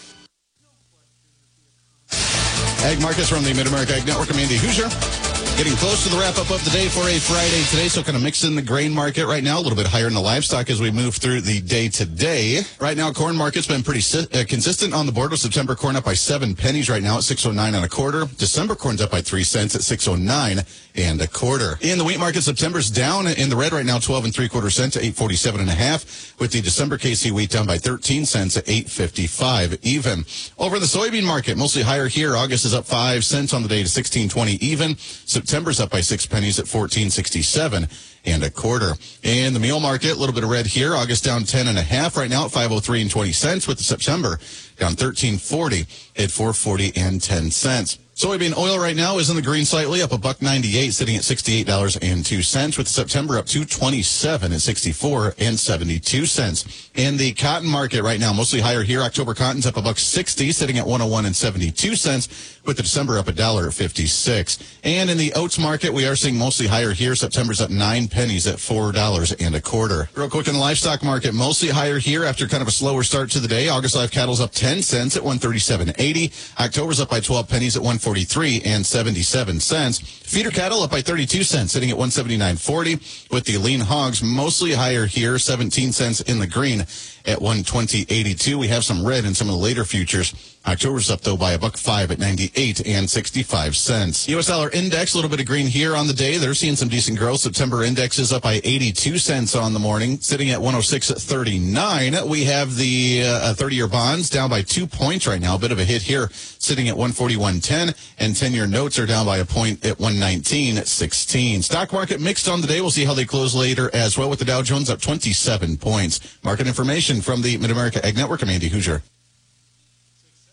Ag Markets from the Mid-America Ag Network. I'm Andy Hoosier. Getting close to the wrap-up of the day for a Friday today, so kind of mixed in the grain market right now, a little bit higher in the livestock as we move through the day today. Right now, corn market's been pretty consistent on the board, with September corn up by 7 pennies right now at 6.09 and a quarter. December corn's up by 3 cents at 6.09 and a quarter. In the wheat market, September's down in the red right now, 12 3/4 cents at 8.47 and a half, with the December KC wheat down by 13 cents at 8.55 even. Over in the soybean market, mostly higher here. August is up 5 cents on the day to 16.20 even. September's up by 6 pennies at 14.67 and a quarter. In the meal market, a little bit of red here. August down 10 and a half right now at 5.03 and 20 cents, with the September down 13.40 at 4.40 and 10 cents. Soybean oil right now is in the green slightly, up $1.98, sitting at $68.02, with September up $2.27 at 64 and 72 cents. In the cotton market right now, mostly higher here. October cotton's up $1.60, sitting at 101 and 72 cents, with the December up $1 at 56. And in the oats market, we are seeing mostly higher here. September's up 9 pennies at $4 and a quarter. Real quick in the livestock market, mostly higher here after kind of a slower start to the day. August live cattle's up 10 cents at 137.80. October's up by 12 pennies at 143 and 77 cents. Feeder cattle up by 32 cents, sitting at 179.40, with the lean hogs mostly higher here, 17 cents in the green at 120.82. We have some red in some of the later futures. October's up, though, by $1.05 at 98 and 65 cents. U.S. dollar index, a little bit of green here on the day. They're seeing some decent growth. September index is up by 82 cents on the morning, sitting at 106.39. We have the 30-year bonds down by 2 points right now. A bit of a hit here, sitting at 141.10, and 10-year notes are down by a point at 119.16. Stock market mixed on the day. We'll see how they close later as well, with the Dow Jones up 27 points. Market information from the Mid-America Ag Network. I'm Andy Hoosier.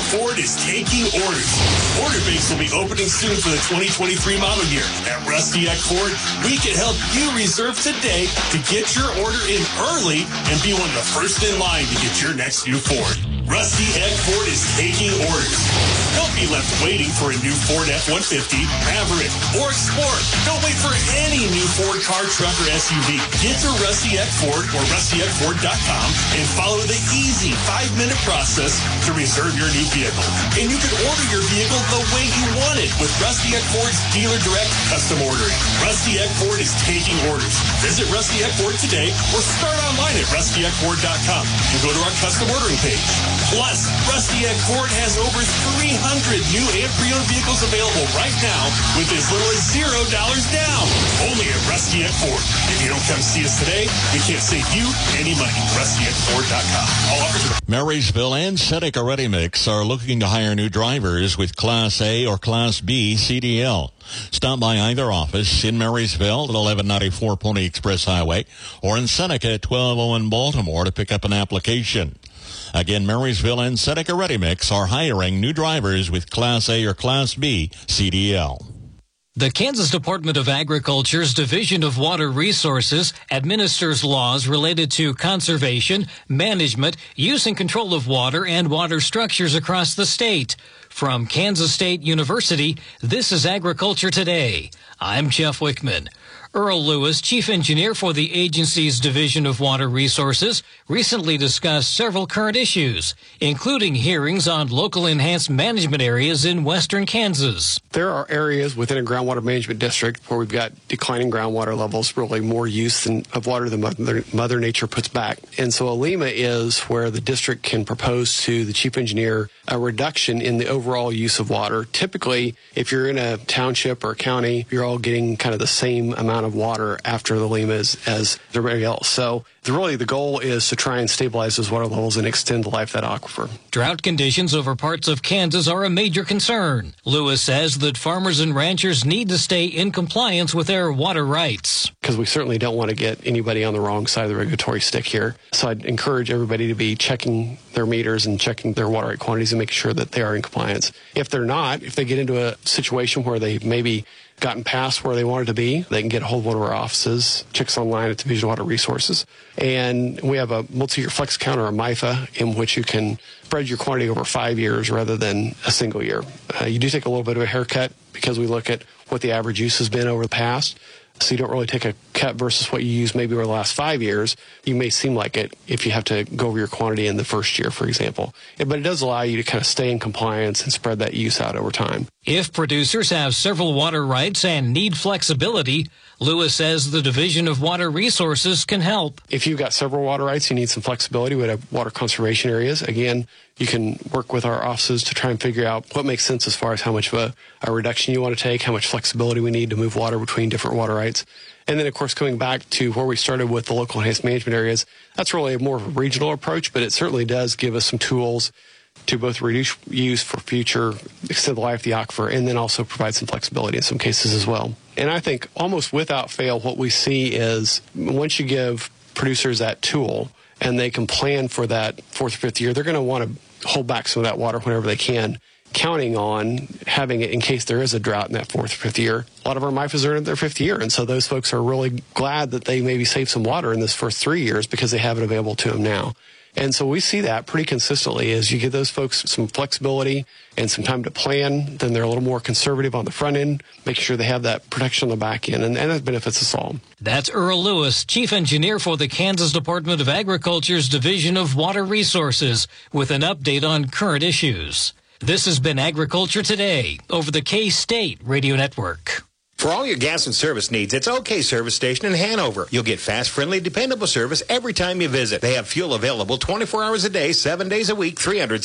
Ford is taking orders. Order banks will be opening soon for the 2023 model year. At Rusty Eck Ford, we can help you reserve today to get your order in early and be one of the first in line to get your next new Ford. Rusty Eck Ford is taking orders. Don't be left waiting for a new Ford F-150, Maverick, or Explorer. Don't wait for any new Ford car, truck, or SUV. Get to Rusty Eck Ford or rustyeckford.com and follow the easy 5-minute process to reserve your new vehicle. And you can order your vehicle the way you want it with Rusty Eck Ford's Dealer Direct Custom Ordering. Rusty Eck Ford is taking orders. Visit Rusty Eck Ford today or start online at rustyeckford.com and go to our custom ordering page. Plus, Rusty Eck Ford has over 300 new and pre-owned vehicles available right now with as little as $0 down. Only at Rusty Eck Ford. If you don't come see us today, we can't save you any money. rustyeckford.com. All offers are... Marysville and Seneca Ready Mix are looking to hire new drivers with Class A or Class B CDL. Stop by either office in Marysville at 1194 Pony Express Highway or in Seneca at 1201 Baltimore to pick up an application. Again, Marysville and Seneca Ready Mix are hiring new drivers with Class A or Class B CDL. The Kansas Department of Agriculture's Division of Water Resources administers laws related to conservation, management, use and control of water and water structures across the state. From Kansas State University, this is Agriculture Today. I'm Jeff Wickman. Earl Lewis, chief engineer for the agency's Division of Water Resources, recently discussed several current issues, including hearings on local enhanced management areas in western Kansas. There are areas within a groundwater management district where we've got declining groundwater levels, really more use of water than Mother Nature puts back. And so ALEMA is where the district can propose to the chief engineer a reduction in the overall use of water. Typically, if you're in a township or a county, you're all getting kind of the same amount of water after the ALEMA as everybody else. So really the goal is to try and stabilize those water levels and extend the life of that aquifer. Drought conditions over parts of Kansas are a major concern. Lewis says that farmers and ranchers need to stay in compliance with their water rights. Because we certainly don't want to get anybody on the wrong side of the regulatory stick here. So I'd encourage everybody to be checking their meters and checking their water right quantities and making sure that they are in compliance. If they're not, if they get into a situation where they maybe gotten past where they wanted to be, they can get a hold of one of our offices. Check us online at Division of Water Resources. And we have a multi-year flex account, or a MIFA, in which you can spread your quantity over 5 years rather than a single year. You do take a little bit of a haircut because we look at what the average use has been over the past. So you don't really take a cut versus what you use maybe over the last 5 years. You may seem like it if you have to go over your quantity in the first year, for example. But it does allow you to kind of stay in compliance and spread that use out over time. If producers have several water rights and need flexibility, Lewis says the Division of Water Resources can help. If you've got several water rights, you need some flexibility. We have water conservation areas. Again, you can work with our offices to try and figure out what makes sense as far as how much of a reduction you want to take, how much flexibility we need to move water between different water rights. And then, of course, coming back to where we started with the local enhanced management areas, that's really a more of a regional approach, but it certainly does give us some tools to both reduce use for future, extend the life of the aquifer, and then also provide some flexibility in some cases as well. And I think almost without fail, what we see is once you give producers that tool and they can plan for that fourth or fifth year, they're going to want to hold back some of that water whenever they can, counting on having it in case there is a drought in that fourth or fifth year. A lot of our MIFAs are in their fifth year, and so those folks are really glad that they maybe save some water in this first 3 years because they have it available to them now. And so we see that pretty consistently as you give those folks some flexibility and some time to plan, then they're a little more conservative on the front end, making sure they have that protection on the back end, and that benefits us all. That's Earl Lewis, Chief Engineer for the Kansas Department of Agriculture's Division of Water Resources, with an update on current issues. This has been Agriculture Today over the K-State Radio Network. For all your gas and service needs, it's OK Service Station in Hanover. You'll get fast, friendly, dependable service every time you visit. They have fuel available 24 hours a day, 7 days a week,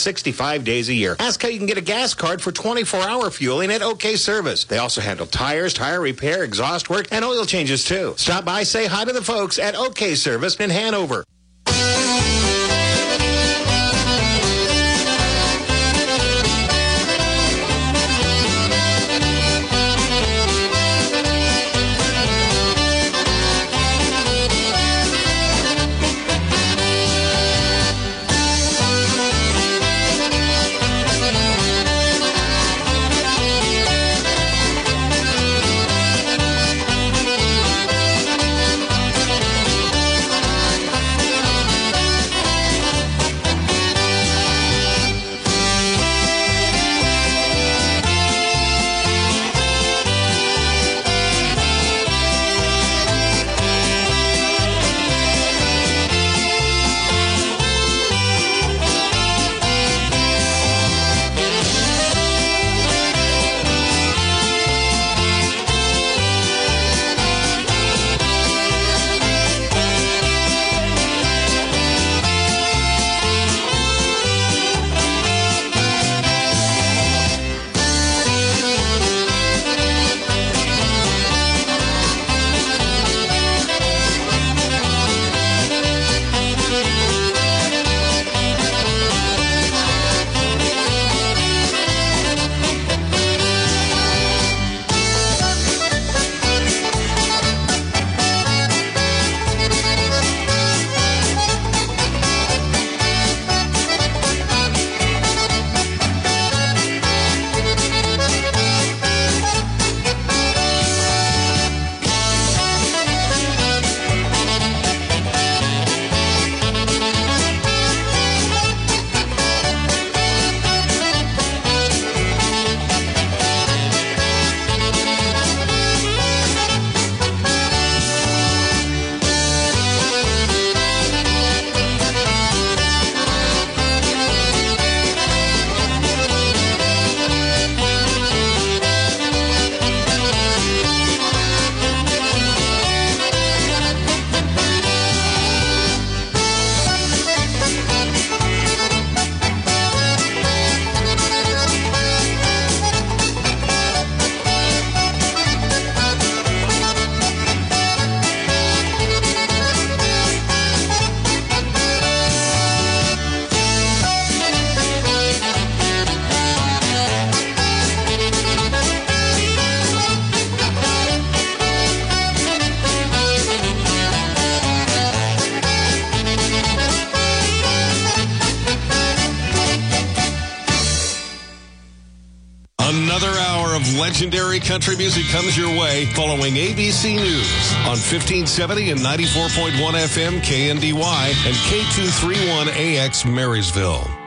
365 days a year. Ask how you can get a gas card for 24-hour fueling at OK Service. They also handle tires, tire repair, exhaust work, and oil changes, too. Stop by, say hi to the folks at OK Service in Hanover. legendary country music comes your way following ABC News on 1570 and 94.1 FM KNDY and K231AX Marysville.